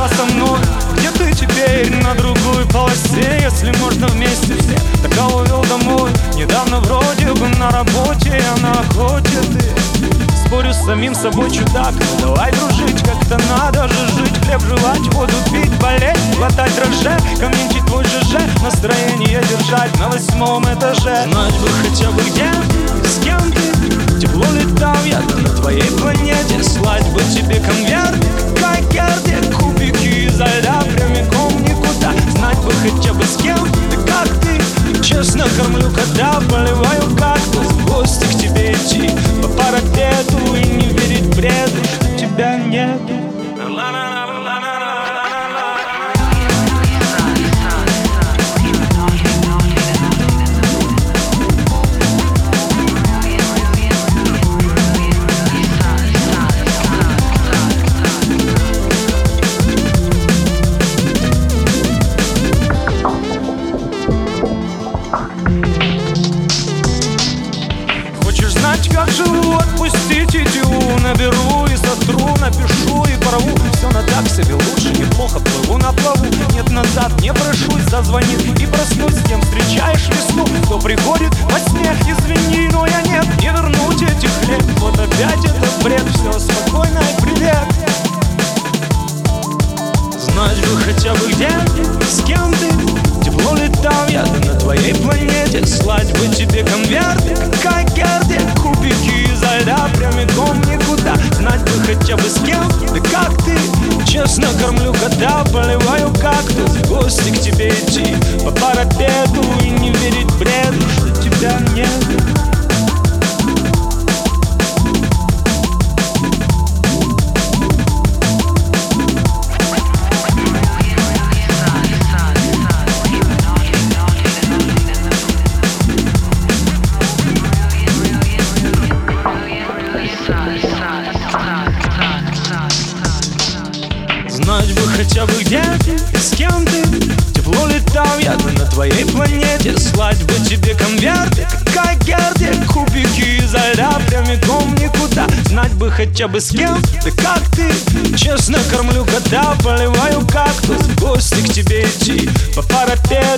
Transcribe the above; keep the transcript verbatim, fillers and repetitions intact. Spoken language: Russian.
была со мной. Где ты теперь? На другой полосе. Если можно вместе все, так я увел домой. Недавно вроде бы на работе, а на охоте ты. Спорю с самим собой, чудак, ну давай дружить, как-то надо же жить. Хлеб жевать, воду пить, болеть, глотать дрожжи, комментить твой ЖЖ, настроение держать на восьмом этаже. Знать бы хотя бы где, с кем ты, тепло летал я на твоей планете. Слать бы тебе конверт, как Герде, кубики изо льда прямиком никуда. Знать бы хотя бы с кем, да как ты. Честно кормлю, когда поливаю кактус. В гости к тебе идти по парапету и не верить бреду, что тебя нету. Как живу, отпустить идю. Наберу и сотру, напишу и порву. Все на так себе, лучше неплохо плыву на плаву. Нет, назад не прошусь, зазвонит и проснусь. С кем встречаешь весну, кто приходит во сне. Извини, но я нет, не вернуть этих лет. Вот опять этот бред, все спокойно и привет. Знать бы хотя бы где, с кем ты, тепло летал я на твоей планете. Слать бы тебе конверты, как Герде, кубики изо льда прямиком никуда. Знать бы хотя бы с кем, да как ты. Честно кормлю, когда поливаю кактус. В гости к тебе идти по парапету и не верить бреду, что тебя нет. Знать бы хотя бы где ты, с кем ты, тепло летал я на твоей планете. Слать бы тебе конверты, как Герде, кубики изо льда прямиком никуда. Знать бы хотя бы с кем, да как ты. Честно кормлю, когда поливаю кактус. В гости к тебе идти по парапету